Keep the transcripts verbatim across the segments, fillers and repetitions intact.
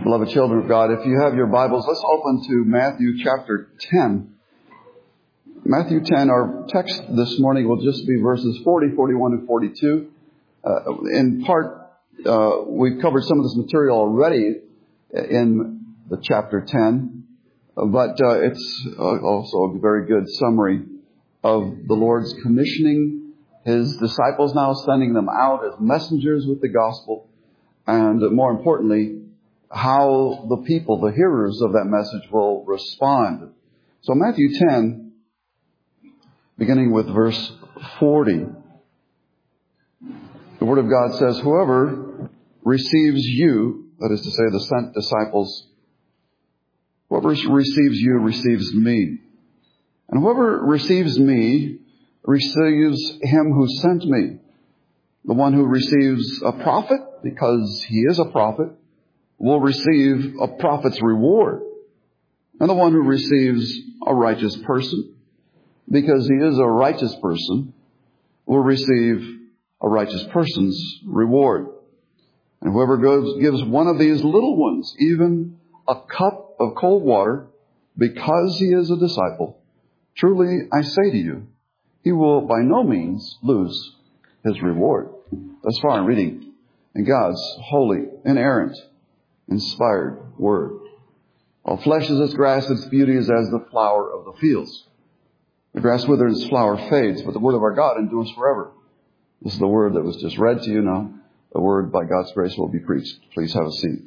Beloved children of God, if you have your Bibles, let's open to Matthew chapter ten. Matthew ten, our text this morning will just be verses forty, forty-one, and forty-two. Uh, in part, uh, we've covered some of this material already in the chapter ten, but uh, it's also a very good summary of the Lord's commissioning His disciples now, sending them out as messengers with the gospel, and more importantly, how the people, the hearers of that message, will respond. So Matthew ten, beginning with verse forty, the Word of God says, "Whoever receives you," that is to say the sent disciples, "whoever receives you receives me. And whoever receives me receives him who sent me. The one who receives a prophet, because he is a prophet, will receive a prophet's reward. And the one who receives a righteous person, because he is a righteous person, will receive a righteous person's reward. And whoever goes, gives one of these little ones even a cup of cold water, because he is a disciple, truly I say to you, he will by no means lose his reward." Thus far in reading in God's holy, inerrant, inspired Word. "All flesh is as grass, its beauty is as the flower of the fields. The grass withers, its flower fades, but the word of our God endures forever." This is the word that was just read to you now. The word, by God's grace, will be preached. Please have a seat.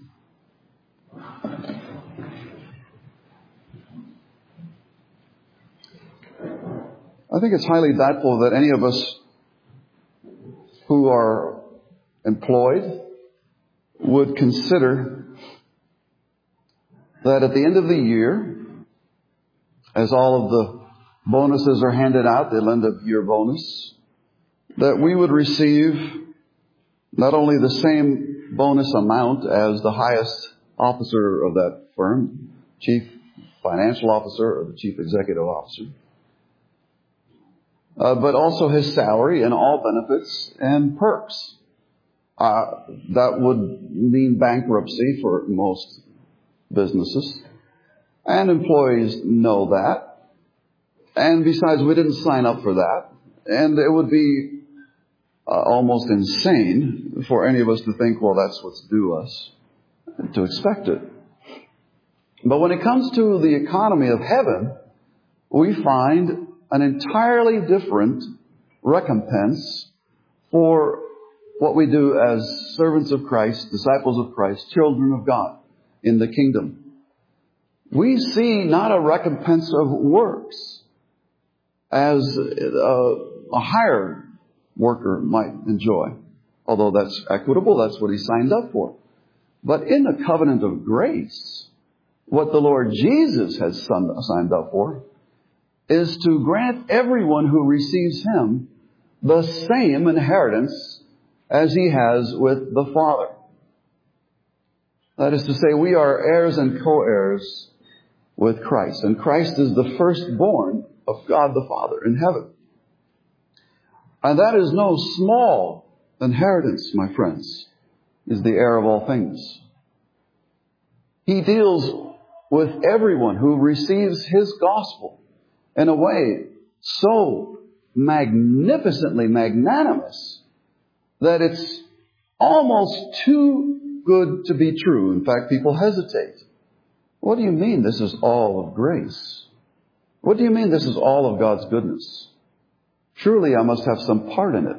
I think it's highly doubtful that any of us who are employed would consider that at the end of the year, as all of the bonuses are handed out, the end of year bonus, that we would receive not only the same bonus amount as the highest officer of that firm, chief financial officer or the chief executive officer, uh, but also his salary and all benefits and perks. Uh, that would mean bankruptcy for most businesses. And employees know that. And besides, we didn't sign up for that. And it would be uh, almost insane for any of us to think, well, that's what's due us, to expect it. But when it comes to the economy of heaven, we find an entirely different recompense for what we do as servants of Christ, disciples of Christ, children of God in the kingdom. We see not a recompense of works as a, a hired worker might enjoy, although that's equitable, that's what he signed up for. But in the covenant of grace, what the Lord Jesus has signed up for is to grant everyone who receives him the same inheritance as he has with the Father. That is to say, we are heirs and co-heirs with Christ. And Christ is the firstborn of God the Father in heaven. And that is no small inheritance, my friends. He is the heir of all things. He deals with everyone who receives his gospel in a way so magnificently magnanimous that it's almost too good to be true. In fact, people hesitate. What do you mean this is all of grace? What do you mean this is all of God's goodness? Surely I must have some part in it.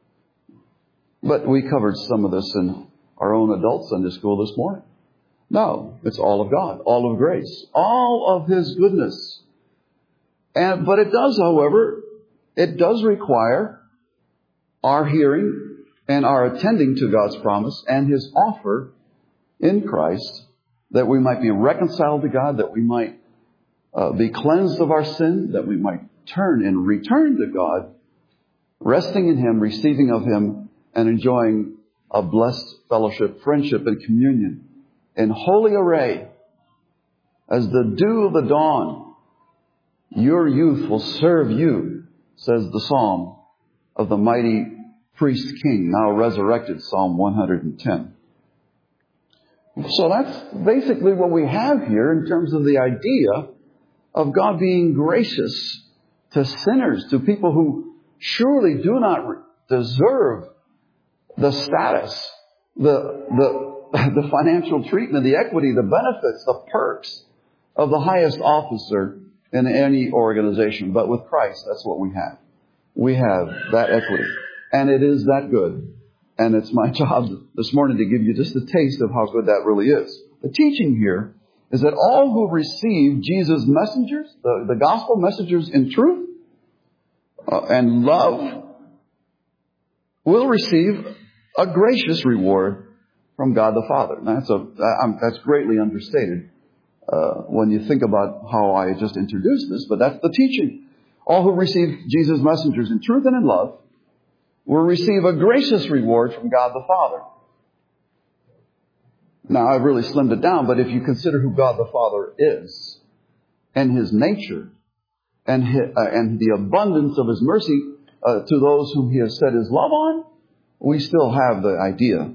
But we covered some of this in our own adult Sunday school this morning. No, it's all of God, all of grace, all of his goodness. And, but it does, however, it does require our hearing and our attending to God's promise and his offer in Christ, that we might be reconciled to God, that we might uh, be cleansed of our sin, that we might turn and return to God, resting in him, receiving of him, and enjoying a blessed fellowship, friendship, and communion in holy array as the dew of the dawn. Your youth will serve you, says the psalm of the mighty priest king, now resurrected, Psalm one hundred ten. So that's basically what we have here in terms of the idea of God being gracious to sinners, to people who surely do not deserve the status, the, the, the financial treatment, the equity, the benefits, the perks of the highest officer in any organization. But with Christ, that's what we have. We have that equity. And it is that good. And it's my job this morning to give you just a taste of how good that really is. The teaching here is that all who receive Jesus' messengers, the, the gospel messengers in truth uh, and love, will receive a gracious reward from God the Father. Now, that's, a, um, that's greatly understated uh, when you think about how I just introduced this, but that's the teaching. All who receive Jesus' messengers in truth and in love will receive a gracious reward from God the Father. Now, I've really slimmed it down, but if you consider who God the Father is, and His nature, and, his, uh, and the abundance of His mercy uh, to those whom He has set His love on, we still have the idea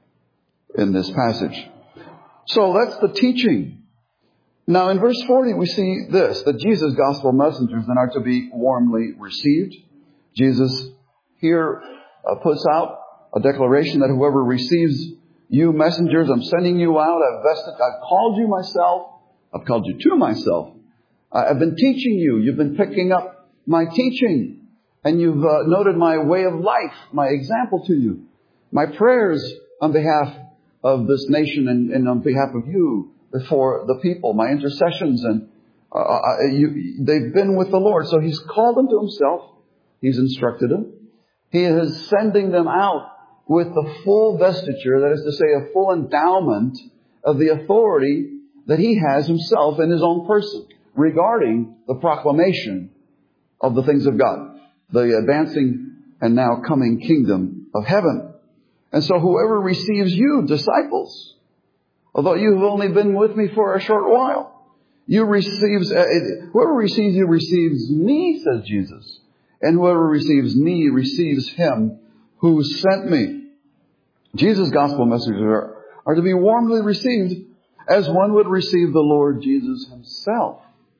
in this passage. So that's the teaching. Now, in verse forty, we see this, that Jesus' gospel messengers then are to be warmly received. Jesus here uh, puts out a declaration that whoever receives you messengers, I'm sending you out, I've vested, I've called you myself, I've called you to myself. I've been teaching you, you've been picking up my teaching, and you've uh, noted my way of life, my example to you, my prayers on behalf of this nation and, and on behalf of you, for the people, my intercessions, and uh, you, they've been with the Lord. So He's called them to Himself, He's instructed them. He is sending them out with the full vestiture, that is to say, a full endowment of the authority that He has Himself in His own person regarding the proclamation of the things of God, the advancing and now coming kingdom of heaven. And so whoever receives you, disciples, although you've only been with me for a short while, you receives, uh, whoever receives you receives me, says Jesus. And whoever receives me receives Him who sent me. Jesus' gospel messengers are, are to be warmly received as one would receive the Lord Jesus Himself.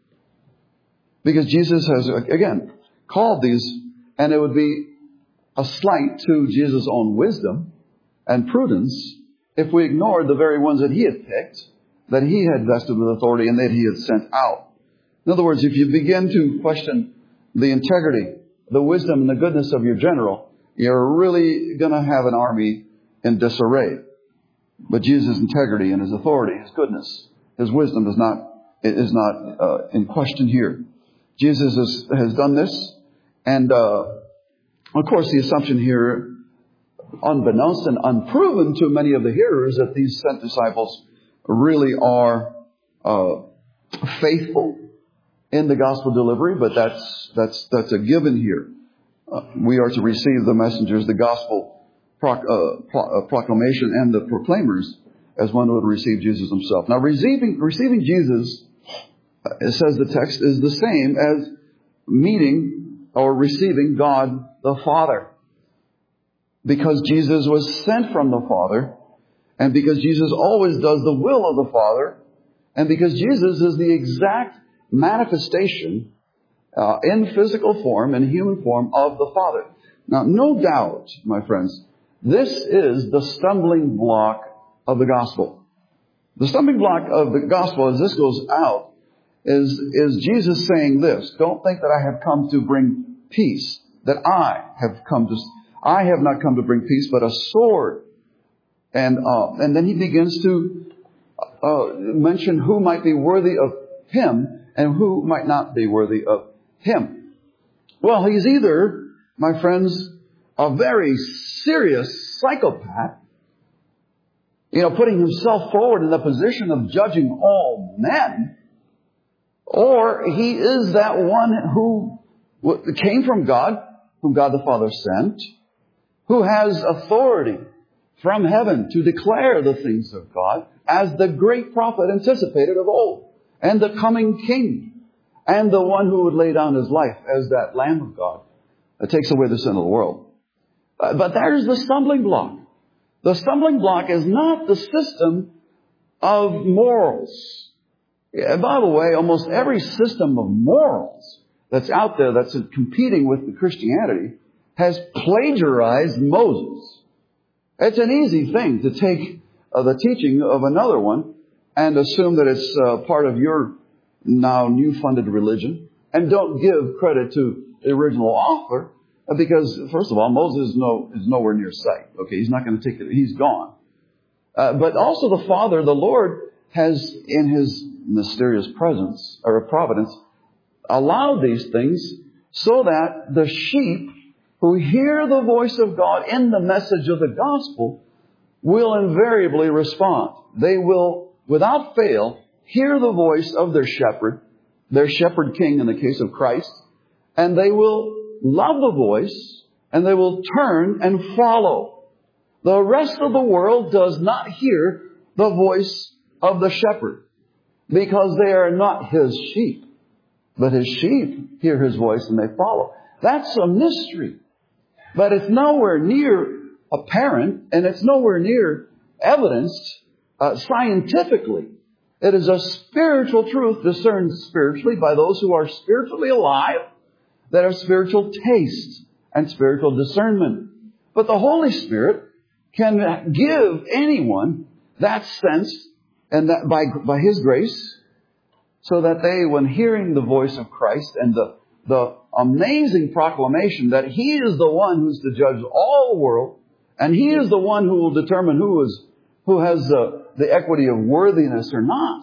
Because Jesus has, again, called these, and it would be a slight to Jesus' own wisdom and prudence if we ignored the very ones that He had picked, that He had vested with authority, and that He had sent out. In other words, if you begin to question the integrity, the wisdom, and the goodness of your general, you're really going to have an army in disarray. But Jesus' integrity and His authority, His goodness, His wisdom is not is not uh, in question here. Jesus has, has done this, and uh, of course the assumption here, unbeknownst and unproven to many of the hearers, that these sent disciples really are uh, faithful in the gospel delivery, but that's that's that's a given here. Uh, we are to receive the messengers, the gospel proc- uh, pro- uh, proclamation, and the proclaimers as one would receive Jesus Himself. Now, receiving receiving Jesus, uh, it says the text, is the same as meeting or receiving God the Father. Because Jesus was sent from the Father, and because Jesus always does the will of the Father, and because Jesus is the exact manifestation uh, in physical form, in human form, of the Father. Now, no doubt, my friends, this is the stumbling block of the gospel. The stumbling block of the gospel, as this goes out, is, is Jesus saying this: don't think that I have come to bring peace, that I have come to I have not come to bring peace, but a sword. And uh, and then He begins to uh, mention who might be worthy of Him and who might not be worthy of Him. Well, He's either, my friends, a very serious psychopath, you know, putting Himself forward in the position of judging all men, or He is that one who came from God, whom God the Father sent, who has authority from heaven to declare the things of God as the great prophet anticipated of old, and the coming King, and the one who would lay down His life as that Lamb of God that takes away the sin of the world. Uh, but there's the stumbling block. The stumbling block is not the system of morals. And by the way, almost every system of morals that's out there that's competing with the Christianity has plagiarized Moses. It's an easy thing to take uh, the teaching of another one and assume that it's uh, part of your now new funded religion, and don't give credit to the original author, because first of all, Moses is no is nowhere near sight. Okay, he's not going to take it; he's gone. Uh, but also, the Father, the Lord, has in His mysterious presence or providence allowed these things so that the sheep who hear the voice of God in the message of the gospel will invariably respond. They will, without fail, hear the voice of their shepherd, their shepherd king in the case of Christ, and they will love the voice, and they will turn and follow. The rest of the world does not hear the voice of the shepherd because they are not His sheep. But His sheep hear His voice and they follow. That's a mystery. But it's nowhere near apparent, and it's nowhere near evidenced uh, scientifically. It is a spiritual truth discerned spiritually by those who are spiritually alive, that have spiritual taste and spiritual discernment. But the Holy Spirit can give anyone that sense, and that by, by His grace, so that they, when hearing the voice of Christ and the, the amazing proclamation that He is the one who's to judge all the world, and He is the one who will determine who is who has uh, the equity of worthiness or not,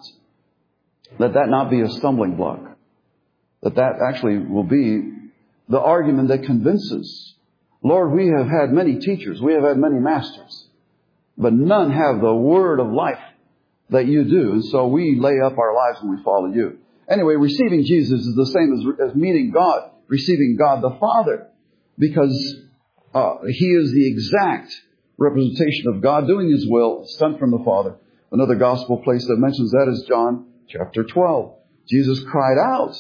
that that not be a stumbling block. That that actually will be the argument that convinces. Lord, we have had many teachers, we have had many masters, but none have the word of life that you do. And so we lay up our lives and we follow you. Anyway, receiving Jesus is the same as, as meeting God, receiving God the Father, because uh, He is the exact representation of God doing His will, sent from the Father. Another gospel place that mentions that is John chapter twelve. Jesus cried out,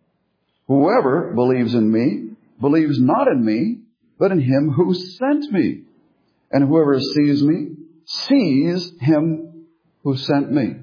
"Whoever believes in me, believes not in me, but in Him who sent me. And whoever sees me, sees Him who sent me."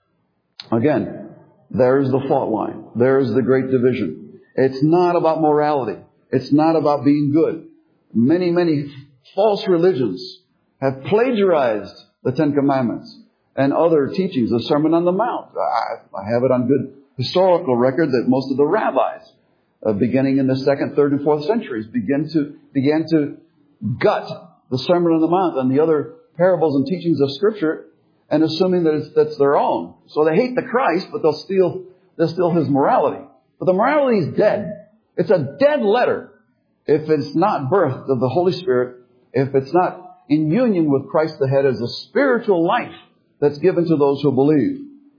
Again, there's the fault line. There's the great division. It's not about morality. It's not about being good. Many, many false religions have plagiarized the Ten Commandments and other teachings, the Sermon on the Mount. I, I have it on good historical record that most of the rabbis, uh, beginning in the second, third, and fourth centuries, begin to began to gut the Sermon on the Mount and the other parables and teachings of Scripture, and assuming that it's, that's their own. So they hate the Christ, but they'll steal they'll steal His morality. But the morality is dead. It's a dead letter if it's not birthed of the Holy Spirit, if it's not in union with Christ the head as a spiritual life that's given to those who believe.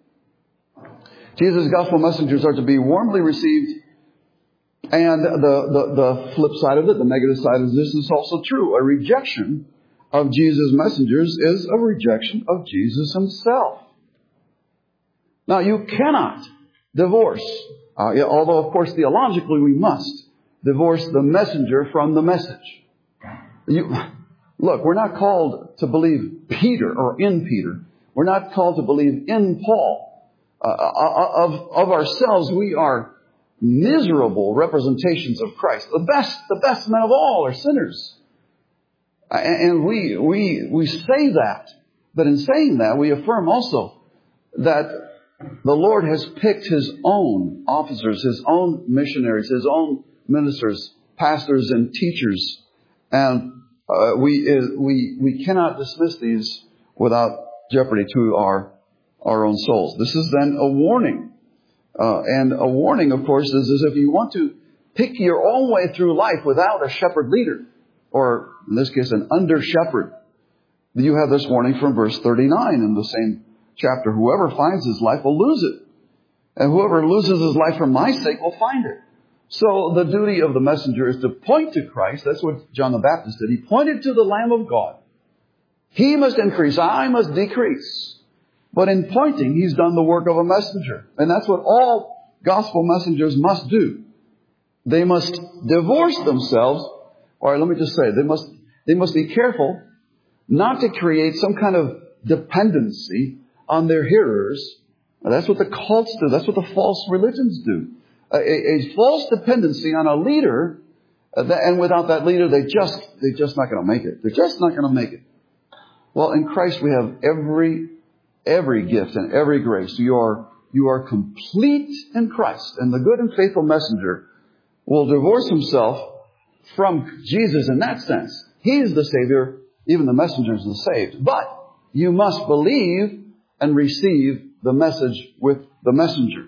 Jesus' gospel messengers are to be warmly received. And the, the, the flip side of it, the negative side of this is also true. A rejection of Jesus' messengers is a rejection of Jesus Himself. Now, you cannot divorce, uh, although of course theologically we must, divorce the messenger from the message. You, look, we're not called to believe Peter or in Peter. We're not called to believe in Paul. Uh, of, of ourselves, we are miserable representations of Christ. The best, the best men of all are sinners. And we, we, we say that, but in saying that, we affirm also that the Lord has picked His own officers, His own missionaries, His own ministers, pastors, and teachers. And uh, we, uh, we, we cannot dismiss these without jeopardy to our, our own souls. This is then a warning. Uh, and a warning, of course, is, is if you want to pick your own way through life without a shepherd leader, or in this case, an under-shepherd, you have this warning from verse thirty-nine in the same chapter. Whoever finds his life will lose it. And whoever loses his life for my sake will find it. So the duty of the messenger is to point to Christ. That's what John the Baptist did. He pointed to the Lamb of God. He must increase, I must decrease. But in pointing, He's done the work of a messenger. And that's what all gospel messengers must do. They must divorce themselves. Or let me just say, they must, they must be careful not to create some kind of dependency on their hearers. That's what the cults do. That's what the false religions do. A, a false dependency on a leader, and without that leader, they just, they're just not going to make it. They're just not going to make it. Well, in Christ we have every, every gift and every grace. You are, you are complete in Christ. And the good and faithful messenger will divorce himself from Jesus in that sense. He is the Savior. Even the messenger is the saved. But you must believe and receive the message with the messenger.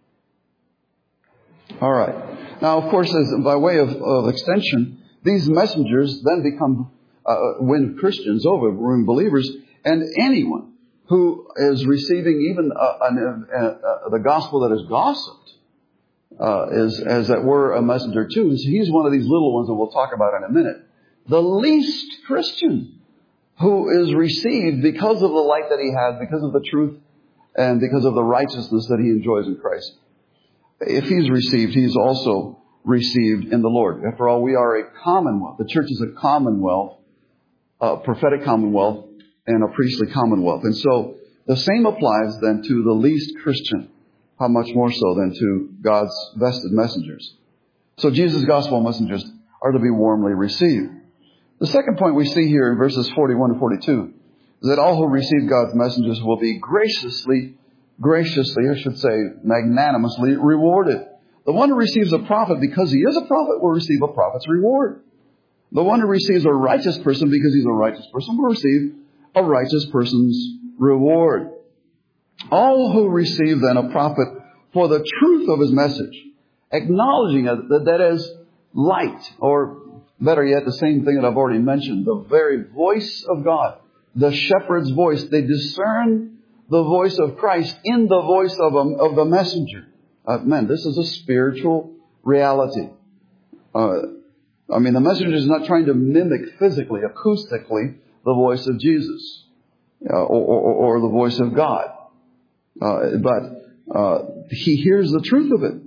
All right. Now, of course, as by way of, of extension, these messengers then become, uh, win Christians over, win believers, and anyone who is receiving even uh, an, uh, uh, the gospel that is gossiped uh, is, as it were, a messenger too. He's one of these little ones that we'll talk about in a minute. The least Christian who is received because of the light that he has, because of the truth, and because of the righteousness that he enjoys in Christ. If he's received, he's also received in the Lord. After all, we are a commonwealth. The church is a commonwealth, a prophetic commonwealth, and a priestly commonwealth. And so the same applies then to the least Christian. How much more so than to God's vested messengers. So Jesus' gospel messengers are to be warmly received. The second point we see here in verses forty-one and forty-two is that all who receive God's messengers will be graciously, graciously, I should say, magnanimously rewarded. The one who receives a prophet because he is a prophet will receive a prophet's reward. The one who receives a righteous person because he's a righteous person will receive a righteous person's reward. All who receive then a prophet for the truth of his message, acknowledging that that is light, or better yet, the same thing that I've already mentioned, the very voice of God, the shepherd's voice. They discern the voice of Christ in the voice of, a, of the messenger. Uh, man, this is a spiritual reality. Uh, I mean, the messenger is not trying to mimic physically, acoustically, the voice of Jesus uh, or, or, or the voice of God. Uh, but uh, he hears the truth of it.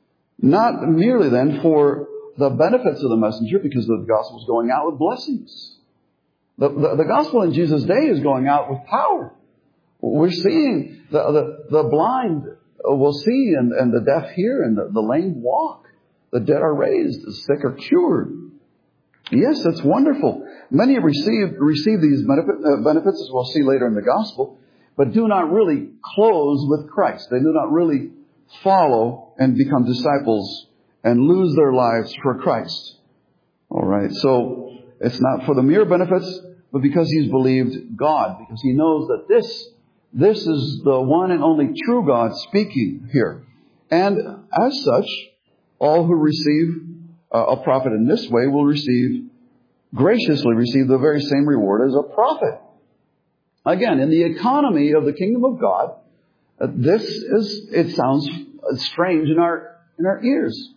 Not merely then for the benefits of the messenger, because the gospel is going out with blessings. The, the, the gospel in Jesus' day is going out with power. We're seeing the, the, the blind will see, and, and the deaf hear, and the, the lame walk. The dead are raised, the sick are cured. Yes, that's wonderful. Many have received, received these benefit, uh, benefits, as we'll see later in the gospel, but do not really close with Christ. They do not really follow and become disciples and lose their lives for Christ. All right. So it's not for the mere benefits, but because he's believed God, because he knows that this, this is the one and only true God speaking here. And as such, all who receive a prophet in this way will receive, graciously receive the very same reward as a prophet. Again, in the economy of the kingdom of God, this is, it sounds strange in our, in our ears.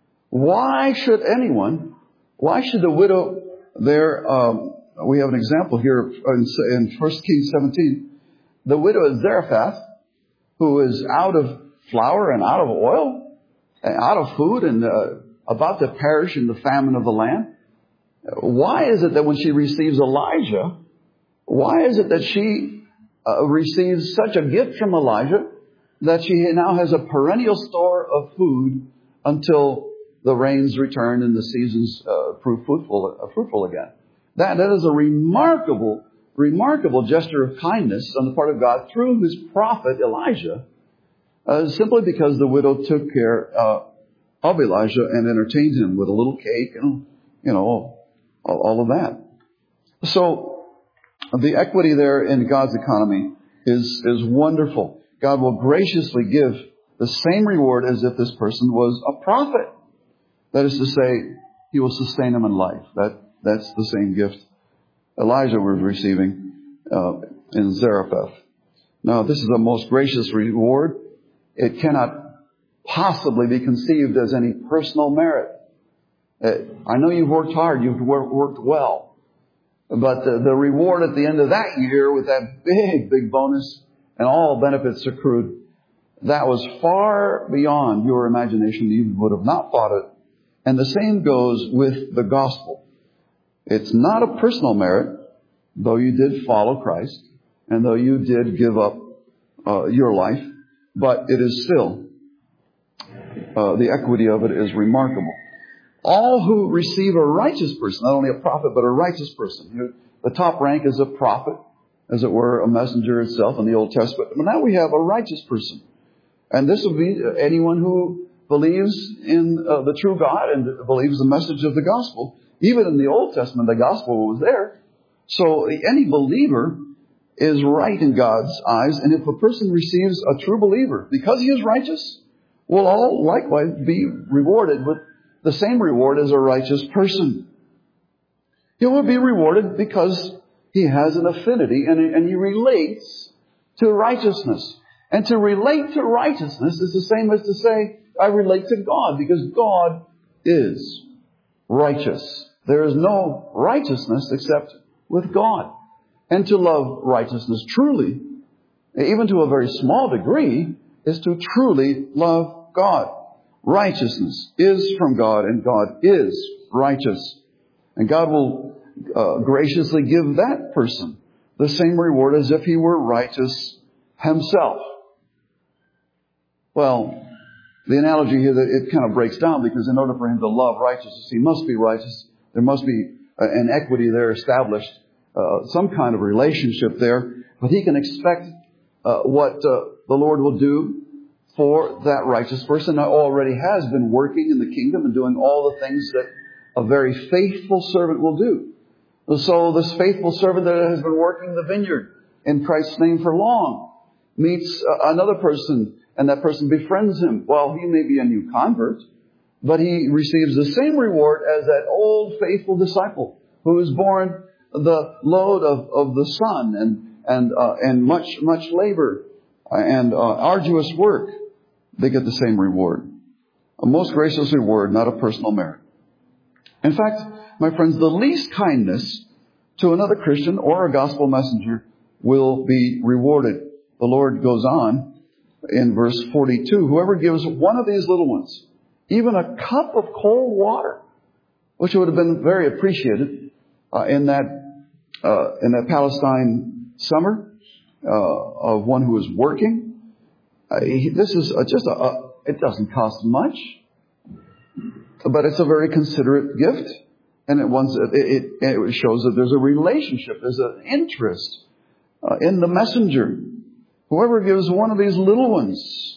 Why should anyone, why should the widow there, um, we have an example here in, in First Kings seventeen, the widow of Zarephath, who is out of flour and out of oil, and out of food, and uh, about to perish in the famine of the land. Why is it that when she receives Elijah, why is it that she uh, receives such a gift from Elijah that she now has a perennial store of food until the rains return and the seasons uh, prove fruitful, uh, fruitful again? That, that is a remarkable, remarkable gesture of kindness on the part of God through his prophet Elijah, uh, simply because the widow took care uh, of Elijah and entertained him with a little cake and, you know, all, all of that. So the equity there in God's economy is, is wonderful. God will graciously give the same reward as if this person was a prophet. That is to say, he will sustain him in life. That, that's the same gift Elijah was receiving uh, in Zarephath. Now, this is a most gracious reward. It cannot possibly be conceived as any personal merit. Uh, I know you've worked hard, you've worked well, but the, the reward at the end of that year with that big, big bonus and all benefits accrued, that was far beyond your imagination. You would have not thought it. And the same goes with the gospel. It's not a personal merit, though you did follow Christ, and though you did give up uh, your life, but it is still, uh, the equity of it is remarkable. All who receive a righteous person, not only a prophet, but a righteous person. The top rank is a prophet, as it were, a messenger itself in the Old Testament. But now we have a righteous person. And this will be anyone who believes in uh, the true God and believes the message of the gospel. Even in the Old Testament, the gospel was there. So any believer is right in God's eyes. And if a person receives a true believer, because he is righteous, will all likewise be rewarded with the same reward as a righteous person. He will be rewarded because he has an affinity and, and he relates to righteousness. And to relate to righteousness is the same as to say, I relate to God, because God is righteous. There is no righteousness except with God. And to love righteousness truly, even to a very small degree, is to truly love God. Righteousness is from God, and God is righteous. And God will uh, graciously give that person the same reward as if he were righteous himself. Well, the analogy here, that it kind of breaks down, because in order for him to love righteousness, he must be righteous. There must be an equity there established, uh, some kind of relationship there. But he can expect uh, what uh, the Lord will do for that righteous person that already has been working in the kingdom and doing all the things that a very faithful servant will do. So this faithful servant that has been working the vineyard in Christ's name for long meets another person, and that person befriends him. Well, he may be a new convert, but he receives the same reward as that old faithful disciple who has borne the load of, of the sun and and uh, and much much labor and uh, arduous work. They get the same reward. A most gracious reward, not a personal merit. In fact, my friends, the least kindness to another Christian or a gospel messenger will be rewarded. The Lord goes on in verse forty-two, whoever gives one of these little ones even a cup of cold water, which would have been very appreciated uh, in that uh, in that Palestine summer uh, of one who is working. Uh, he, this is a, just a, a, it doesn't cost much, but it's a very considerate gift. And it, once, it, it, it shows that there's a relationship, there's an interest uh, in the messenger. Whoever gives one of these little ones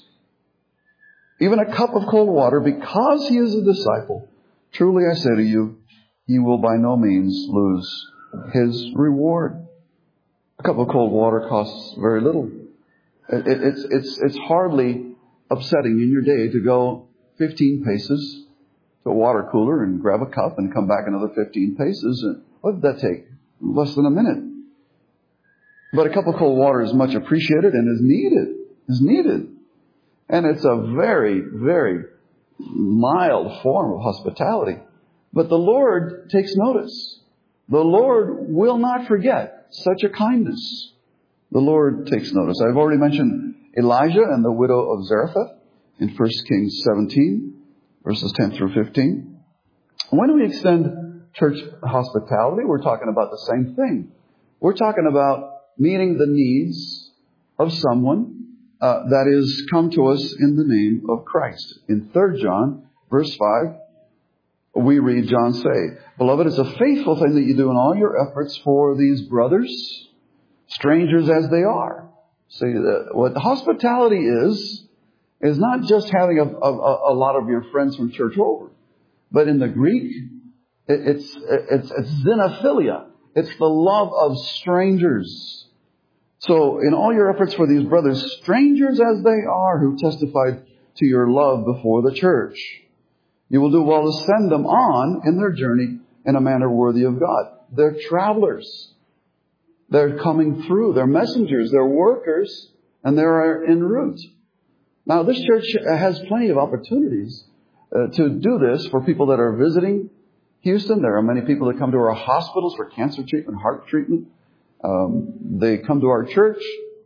even a cup of cold water, because he is a disciple, truly I say to you, he will by no means lose his reward. A cup of cold water costs very little. It, it, it's, it's, it's hardly upsetting in your day to go fifteen paces to a water cooler and grab a cup and come back another fifteen paces. And what did that take? Less than a minute. But a cup of cold water is much appreciated and is needed. Is needed. And it's a very, very mild form of hospitality. But the Lord takes notice. The Lord will not forget such a kindness. The Lord takes notice. I've already mentioned Elijah and the widow of Zarephath in First Kings seventeen, verses ten through fifteen. When we extend church hospitality, we're talking about the same thing. We're talking about meeting the needs of someone uh, that is come to us in the name of Christ. In Third John, verse five, we read John say, "Beloved, it's a faithful thing that you do in all your efforts for these brothers, strangers as they are." See, uh, what hospitality is, is not just having a, a, a lot of your friends from church over. But in the Greek, it, it's, it's, it's xenophilia. It's the love of strangers. So in all your efforts for these brothers, strangers as they are, who testified to your love before the church, you will do well to send them on in their journey in a manner worthy of God. They're travelers. They're coming through. They're messengers. They're workers. And they're en route. Now, this church has plenty of opportunities uh, to do this for people that are visiting Houston. There are many people that come to our hospitals for cancer treatment, heart treatment. Um, they come to our church.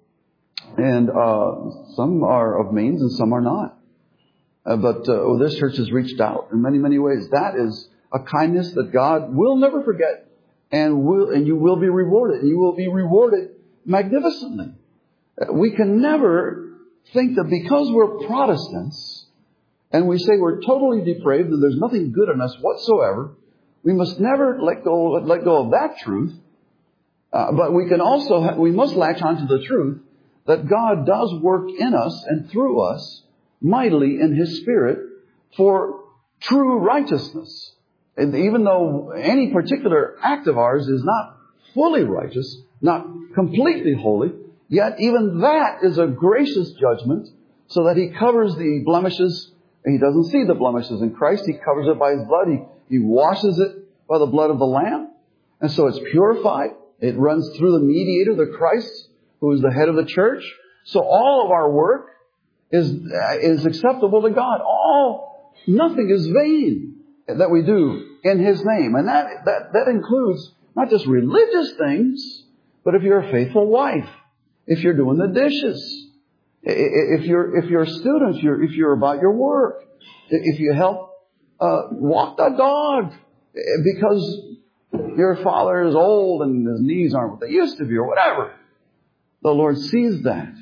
And uh, some are of means and some are not. Uh, but uh, well, this church has reached out in many, many ways. That is a kindness that God will never forget. And will, and you will be rewarded. And you will be rewarded magnificently. We can never think that because we're Protestants and we say we're totally depraved and there's nothing good in us whatsoever, we must never let go, let go of that truth. Uh, but we can also, ha- we must latch on to the truth that God does work in us and through us mightily in His Spirit for true righteousness. And even though any particular act of ours is not fully righteous, not completely holy, yet even that is a gracious judgment so that He covers the blemishes. He doesn't see the blemishes in Christ. He covers it by His blood. He, he washes it by the blood of the Lamb. And so it's purified. It runs through the mediator, the Christ, who is the head of the church. So all of our work is, is acceptable to God. All, nothing is vain that we do in His name. And that, that, that includes not just religious things, but if you're a faithful wife, if you're doing the dishes, if you're, if you're students, you're, if you're about your work, if you help, uh, walk the dog because your father is old and his knees aren't what they used to be or whatever. The Lord sees that.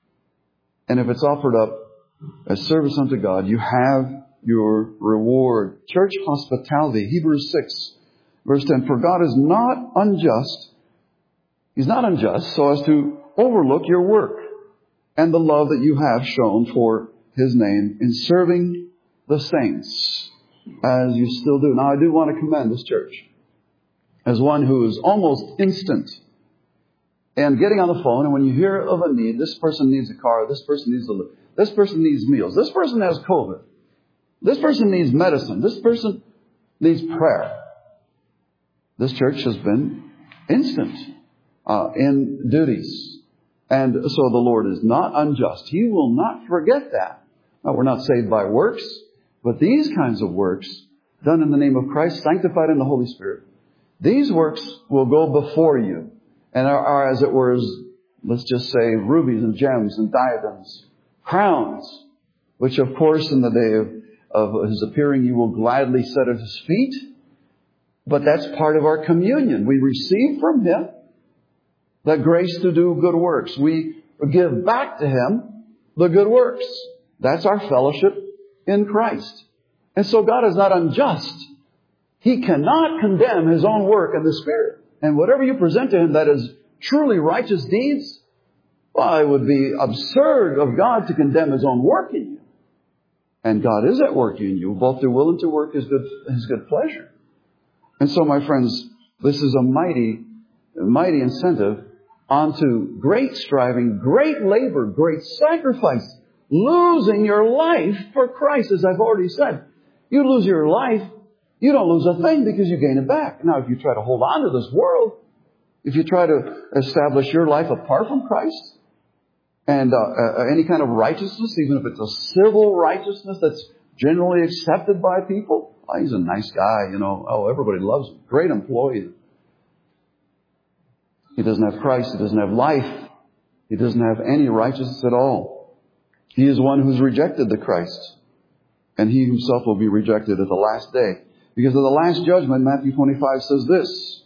And if it's offered up as service unto God, you have your reward. Church hospitality, Hebrews six, verse ten. For God is not unjust. He's not unjust so as to overlook your work and the love that you have shown for His name in serving the saints as you still do. Now, I do want to commend this church as one who is almost instant and getting on the phone. And when you hear of a need, this person needs a car, this person needs a lift, this person needs meals, this person has COVID, this person needs medicine, this person needs prayer. This church has been instant uh, in duties. And so the Lord is not unjust. He will not forget that. Now, we're not saved by works, but these kinds of works done in the name of Christ, sanctified in the Holy Spirit, these works will go before you and are, are as it were, as, let's just say, rubies and gems and diadems, crowns, which of course in the day of, of His appearing you will gladly set at His feet. But that's part of our communion. We receive from Him the grace to do good works. We give back to Him the good works. That's our fellowship in Christ. And so God is not unjust. He cannot condemn His own work in the Spirit. And whatever you present to Him that is truly righteous deeds, well, it would be absurd of God to condemn His own work in you. And God is at work in you, both to will and to work His good, His good pleasure. And so, my friends, this is a mighty, mighty incentive onto great striving, great labor, great sacrifice, losing your life for Christ, as I've already said. You lose your life, you don't lose a thing because you gain it back. Now, if you try to hold on to this world, if you try to establish your life apart from Christ and uh, uh, any kind of righteousness, even if it's a civil righteousness that's generally accepted by people, oh, he's a nice guy, you know, oh, everybody loves him, great employee. He doesn't have Christ, he doesn't have life, he doesn't have any righteousness at all. He is one who's rejected the Christ, and He Himself will be rejected at the last day. Because of the last judgment, Matthew twenty-five says this.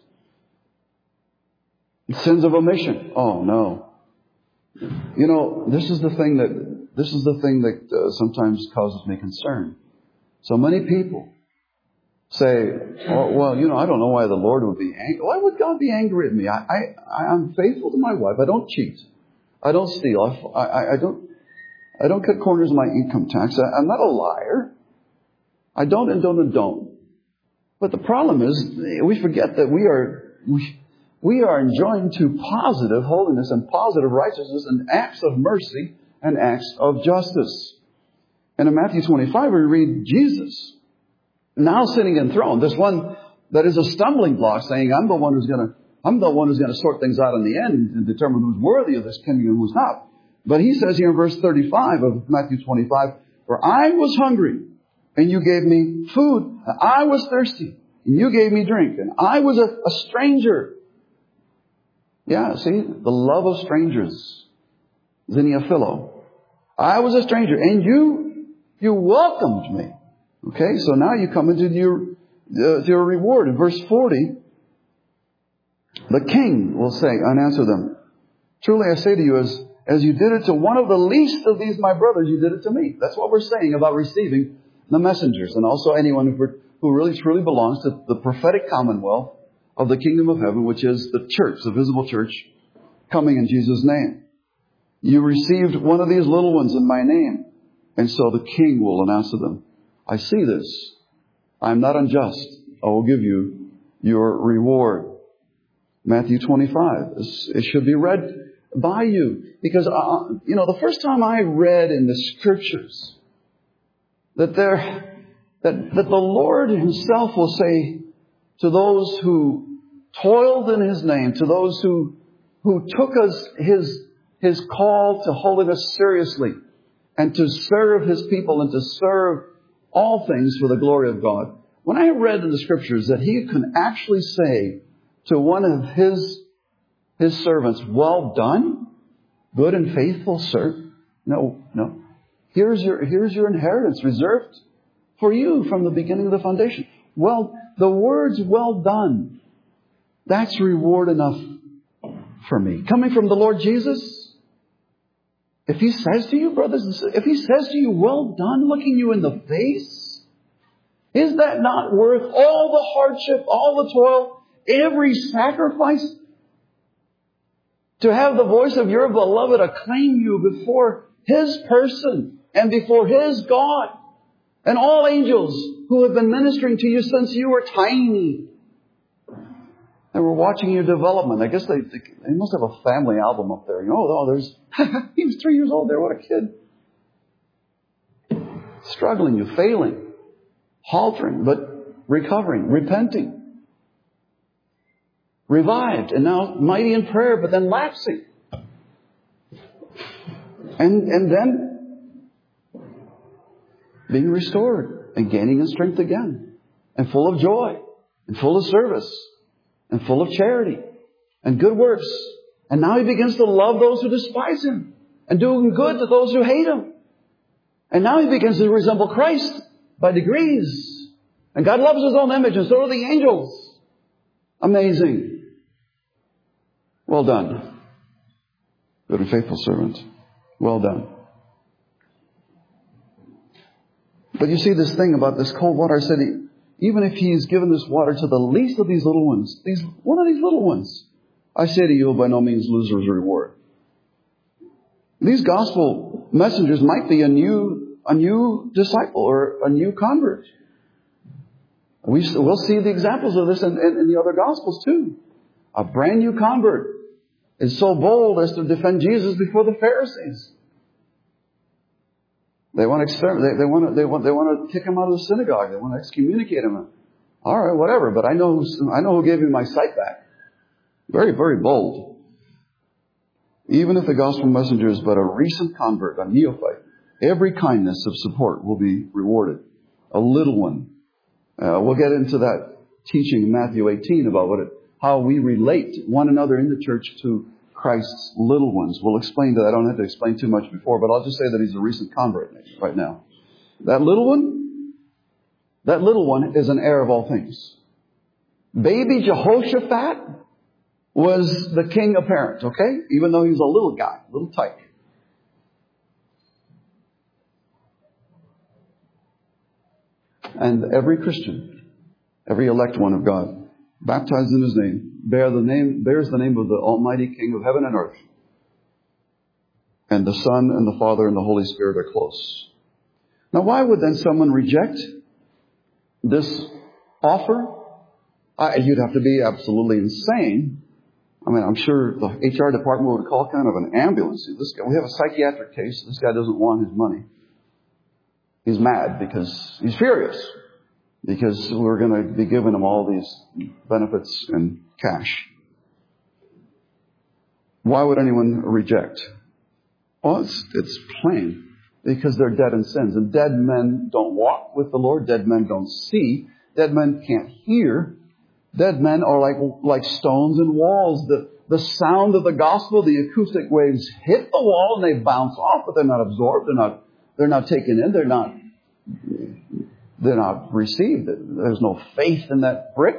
Sins of omission. Oh, no. You know, this is the thing that, this is the thing that uh, sometimes causes me concern. So many people say, oh, well, you know, I don't know why the Lord would be angry. Why would God be angry at me? I, I, I'm faithful to my wife. I don't cheat. I don't steal. I, I, I don't, I don't cut corners of my income tax. I, I'm not a liar. I don't and don't and don't. But the problem is, we forget that we are we, we are enjoined to positive holiness and positive righteousness and acts of mercy and acts of justice. And in Matthew twenty-five, we read Jesus now sitting enthroned. This one that is a stumbling block, saying, "I'm the one who's going to I'm the one who's going to sort things out in the end and determine who's worthy of this kingdom and who's not." But He says here in verse thirty-five of Matthew twenty-five, "For I was hungry, and you gave me food. And I was thirsty, and you gave me drink. And I was a, a stranger." Yeah, see, the love of strangers. Xenophilo. I was a stranger, and you, you welcomed me. Okay, so now you come into your, uh, your reward. In verse forty, the king will say and answer them, "Truly I say to you, as, as you did it to one of the least of these my brothers, you did it to me. That's what we're saying about receiving the messengers, and also anyone who, who really truly belongs to the prophetic commonwealth of the kingdom of heaven, which is the church, the visible church, coming in Jesus' name. You received one of these little ones in my name. And so the king will announce to them, I see this. I am not unjust. I will give you your reward. Matthew twenty-five. It should be read by you. Because, uh, you know, the first time I read in the scriptures that there, that, that the Lord himself will say to those who toiled in his name, to those who, who took us his, his call to holiness seriously, and to serve his people and to serve all things for the glory of God. When I read in the scriptures that he can actually say to one of his, his servants, well done, good and faithful servant. No, no. Here's your, here's your inheritance reserved for you from the beginning of the foundation. Well, the words well done, that's reward enough for me. Coming from the Lord Jesus, if he says to you, brothers and sisters, if he says to you, well done, looking you in the face, is that not worth all the hardship, all the toil, every sacrifice? To have the voice of your beloved acclaim you before his person and before his God and all angels who have been ministering to you since you were tiny. They were watching your development. I guess they, they, they must have a family album up there. You know, oh, there's, he was three years old there. What a kid. Struggling, you failing, haltering, but recovering, repenting. Revived, and now mighty in prayer, but then lapsing. And, and then being restored and gaining in strength again. And full of joy and full of service. And full of charity and good works. And now he begins to love those who despise him and doing good to those who hate him. And now he begins to resemble Christ by degrees. And God loves his own image, and so do the angels. Amazing. Well done, good and faithful servant. Well done. But you see this thing about this cold water. I said, even if he's given this water to the least of these little ones, these one of these little ones, I say to you, will by no means lose his reward. These gospel messengers might be a new, a new disciple or a new convert. We, we'll see the examples of this in, in, in the other gospels too. A brand new convert is so bold as to defend Jesus before the Pharisees. They want to exterminate. They, they want to. They want. They want to kick him out of the synagogue. They want to excommunicate him. All right, whatever. But I know. Who, I know who gave me my sight back. Very, very bold. Even if the gospel messenger is but a recent convert, a neophyte, every kindness of support will be rewarded. A little one. Uh, we'll get into that teaching in Matthew eighteen about what it, how we relate one another in the church to Christ's little ones. We'll explain that. I don't have to explain too much before, but I'll just say that he's a recent convert right now. That little one, that little one is an heir of all things. Baby Jehoshaphat was the king apparent, okay? Even though he was a little guy, little tyke. And every Christian, every elect one of God, baptized in his name, bear the name, bears the name of the Almighty King of heaven and earth. And the Son and the Father and the Holy Spirit are close. Now, why would then someone reject this offer? Uh, you'd have to be absolutely insane. I mean, I'm sure the H R department would call kind of an ambulance. This guy, we have a psychiatric case. This guy doesn't want his money. He's mad because he's furious. Because we're going to be giving him all these benefits in cash. Why would anyone reject? Well, it's, it's plain. Because they're dead in sins. And dead men don't walk with the Lord. Dead men don't see. Dead men can't hear. Dead men are like, like stones and walls. The, the sound of the gospel, the acoustic waves hit the wall and they bounce off, but they're not absorbed. They're not, they're not taken in. They're not, they're not received. There's no faith in that brick.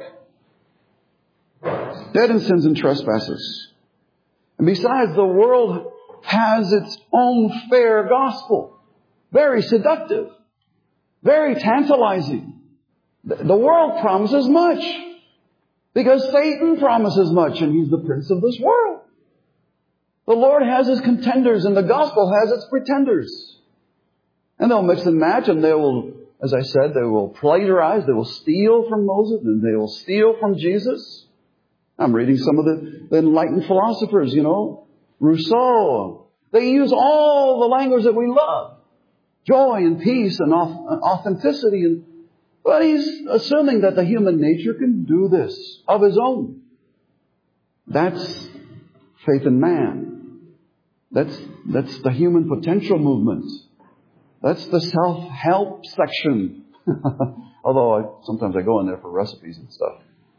Dead in sins and trespasses. And besides, the world has its own fair gospel. Very seductive. Very tantalizing. The world promises much. Because Satan promises much, and he's the prince of this world. The Lord has His contenders, and the gospel has its pretenders. And they'll mix and match, and they will, as I said, they will plagiarize, they will steal from Moses, and they will steal from Jesus. I'm reading some of the, the enlightened philosophers, you know, Rousseau. They use all the language that we love. Joy and peace and authenticity. And, but he's assuming that the human nature can do this of his own. That's faith in man. That's, that's the human potential movement. That's the self-help section. Although I, sometimes I go in there for recipes and stuff.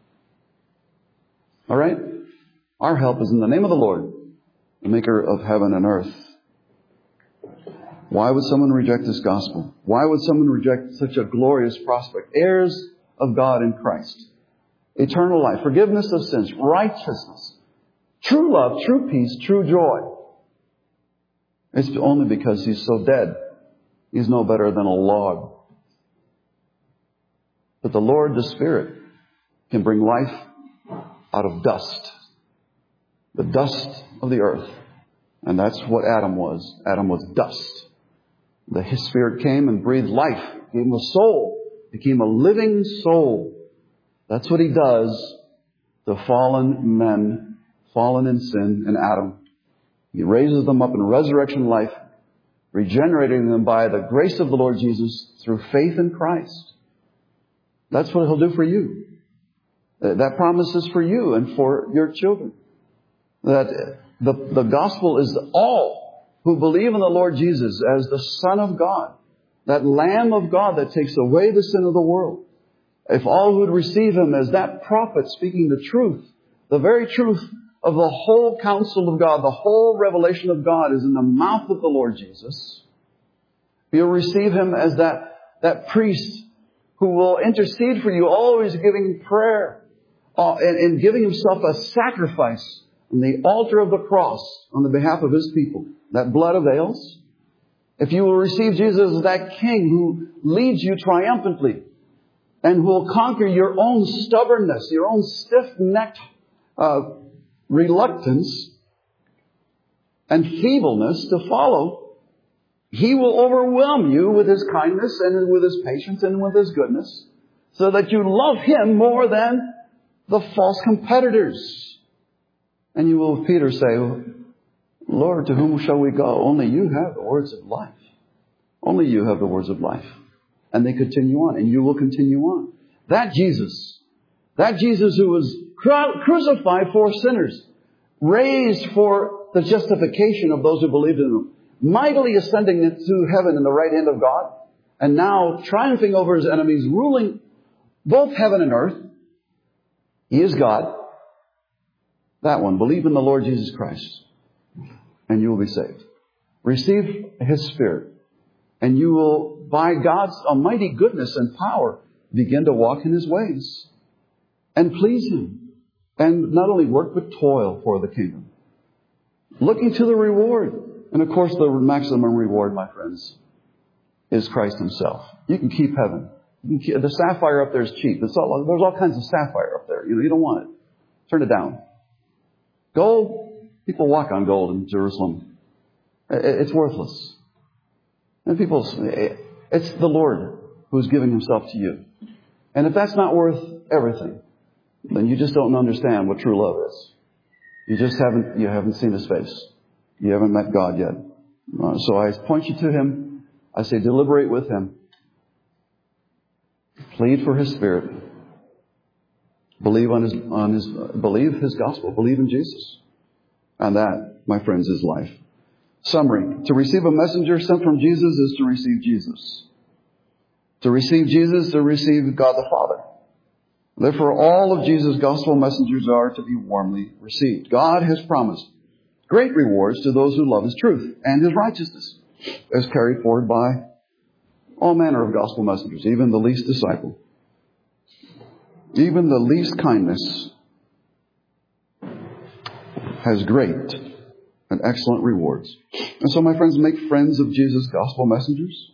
All right? Our help is in the name of the Lord, the maker of heaven and earth. Why would someone reject this gospel? Why would someone reject such a glorious prospect? Heirs of God in Christ. Eternal life, forgiveness of sins, righteousness, true love, true peace, true joy. It's only because he's so dead. He's no better than a log. But the Lord, the Spirit, can bring life out of dust. The dust of the earth. And that's what Adam was. Adam was dust. The His Spirit came and breathed life. Gave him a soul. Became a living soul. That's what He does to fallen men, fallen in sin in Adam. He raises them up in resurrection life, regenerating them by the grace of the Lord Jesus through faith in Christ. That's what He'll do for you. That promise is for you and for your children. That the, the gospel is all who believe in the Lord Jesus as the Son of God, that Lamb of God that takes away the sin of the world. If all who would receive Him as that prophet speaking the truth, the very truth of the whole counsel of God, the whole revelation of God is in the mouth of the Lord Jesus. You'll receive Him as that, that priest who will intercede for you, always giving prayer uh, and, and giving Himself a sacrifice on the altar of the cross on the behalf of His people. That blood avails. If you will receive Jesus as that King who leads you triumphantly and who will conquer your own stubbornness, your own stiff-necked uh, reluctance and feebleness to follow, He will overwhelm you with His kindness and with His patience and with His goodness so that you love Him more than the false competitors. And you will, Peter, say, Lord, to whom shall we go? Only You have the words of life. Only You have the words of life. And they continue on, and You will continue on. That Jesus, that Jesus who was cru- crucified for sinners, raised for the justification of those who believed in Him, mightily ascending into heaven in the right hand of God, and now triumphing over His enemies, ruling both heaven and earth. He is God. That one. Believe in the Lord Jesus Christ, and you will be saved. Receive His Spirit, and you will, by God's almighty goodness and power, begin to walk in His ways and please Him. And not only work, but toil for the kingdom. Looking to the reward. And of course, the maximum reward, my friends, is Christ Himself. You can keep heaven. You can keep, the sapphire up there is cheap. It's all, there's all kinds of sapphire up there. You know, you don't want it. Turn it down. Gold, people walk on gold in Jerusalem. It's worthless. And people, it's the Lord who's giving Himself to you. And if that's not worth everything, then you just don't understand what true love is. You just haven't, you haven't seen His face. You haven't met God yet. Uh, so I point you to Him. I say deliberate with Him. Plead for His Spirit. Believe on His, on His, believe His gospel. Believe in Jesus. And that, my friends, is life. Summary. To receive a messenger sent from Jesus is to receive Jesus. To receive Jesus is to receive God the Father. Therefore, all of Jesus' gospel messengers are to be warmly received. God has promised great rewards to those who love His truth and His righteousness, as carried forward by all manner of gospel messengers, even the least disciple. Even the least kindness has great and excellent rewards. And so, my friends, make friends of Jesus' gospel messengers.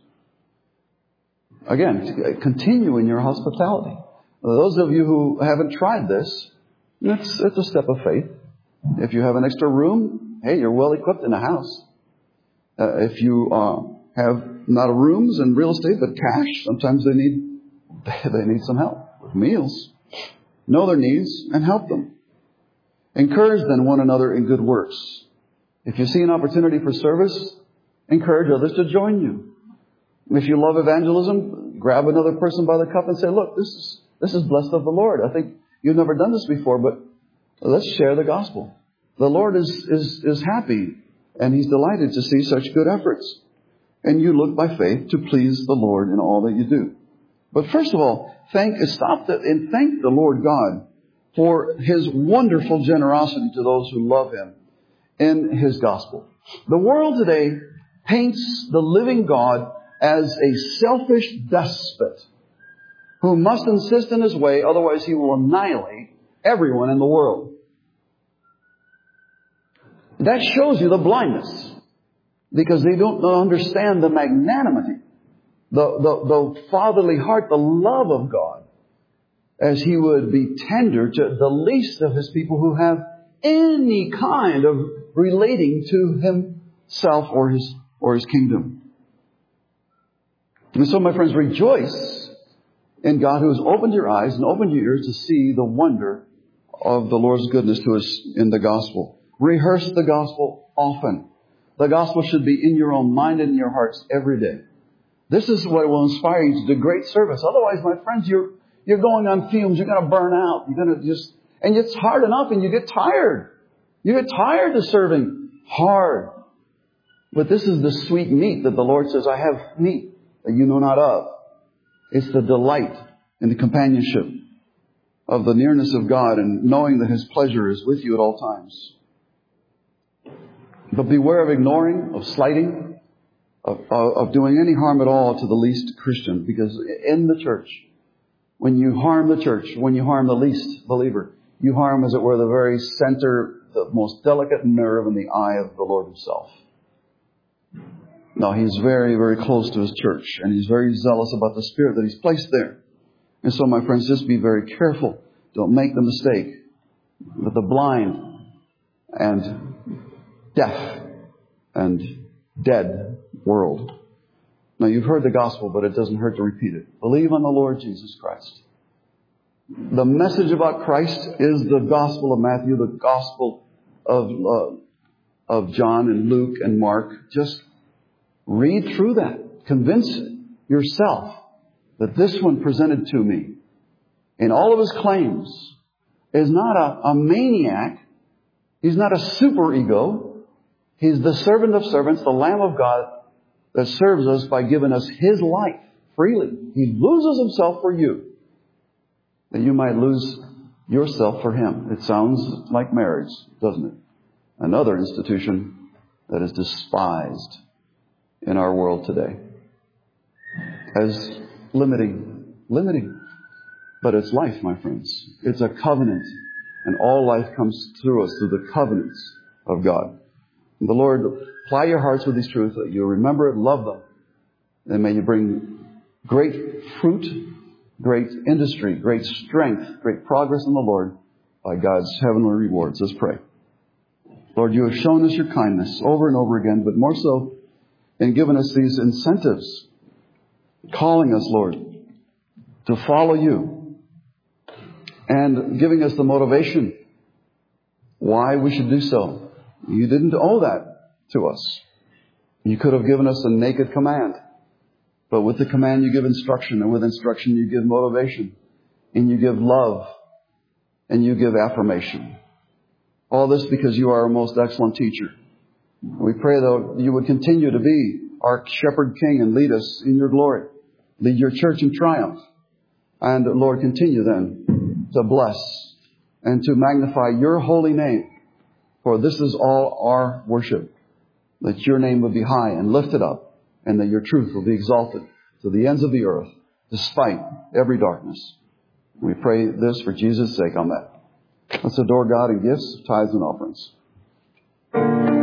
Again, continue in your hospitality. Those of you who haven't tried this, it's, it's a step of faith. If you have an extra room, hey, you're well equipped in a house. Uh, if you uh, have not rooms and real estate, but cash, sometimes they need they need some help with meals. Know their needs and help them. Encourage then one another in good works. If you see an opportunity for service, encourage others to join you. If you love evangelism, grab another person by the cup and say, look, this is this is blessed of the Lord. I think you've never done this before, but let's share the gospel. The Lord is, is, is happy and He's delighted to see such good efforts. And you look by faith to please the Lord in all that you do. But first of all, thank, stop the, and thank the Lord God for His wonderful generosity to those who love Him in His gospel. The world today paints the living God as a selfish despot who must insist in His way, otherwise He will annihilate everyone in the world. That shows you the blindness, because they don't understand the magnanimity, the, the, the fatherly heart, the love of God, as He would be tender to the least of His people who have any kind of relating to Himself or His, or His kingdom. And so, my friends, rejoice in God who has opened your eyes and opened your ears to see the wonder of the Lord's goodness to us in the gospel. Rehearse the gospel often. The gospel should be in your own mind and in your hearts every day. This is what will inspire you to do great service. Otherwise, my friends, you're you're going on fumes. You're going to burn out. You're going to just, and it's hard enough, and you get tired. You get tired of serving hard. But this is the sweet meat that the Lord says, I have meat that you know not of. It's the delight in the companionship of the nearness of God and knowing that His pleasure is with you at all times. But beware of ignoring, of slighting, of, of, of doing any harm at all to the least Christian. Because in the church, when you harm the church, when you harm the least believer, you harm, as it were, the very center, the most delicate nerve in the eye of the Lord Himself. No, He's very, very close to His church, and He's very zealous about the Spirit that He's placed there. And so, my friends, just be very careful. Don't make the mistake that the blind and deaf and dead world. Now, you've heard the gospel, but it doesn't hurt to repeat it. Believe on the Lord Jesus Christ. The message about Christ is the gospel of Matthew, the gospel of, uh, of John and Luke and Mark. Just read through that. Convince yourself that this one presented to me in all of his claims is not a, a maniac. He's not a superego. He's the servant of servants, the Lamb of God that serves us by giving us His life freely. He loses Himself for you, that you might lose yourself for Him. It sounds like marriage, doesn't it? Another institution that is despised in our world today as limiting, limiting. But it's life, my friends. It's a covenant. And all life comes through us through the covenants of God. And the Lord, apply your hearts with these truths, that you remember it, love them. And may you bring great fruit, great industry, great strength, great progress in the Lord by God's heavenly rewards. Let's pray. Lord, you have shown us your kindness over and over again, but more so in giving us these incentives, calling us, Lord, to follow you, and giving us the motivation why we should do so. You didn't owe that to us. You could have given us a naked command. But with the command you give instruction, and with instruction you give motivation, and you give love, and you give affirmation. All this because you are our most excellent teacher. We pray, though, you would continue to be our shepherd king and lead us in your glory. Lead your church in triumph. And Lord, continue then to bless and to magnify your holy name. For this is all our worship. That your name would be high and lifted up, and that your truth will be exalted to the ends of the earth, despite every darkness. We pray this for Jesus' sake. Amen. Let's adore God in gifts, tithes, and offerings.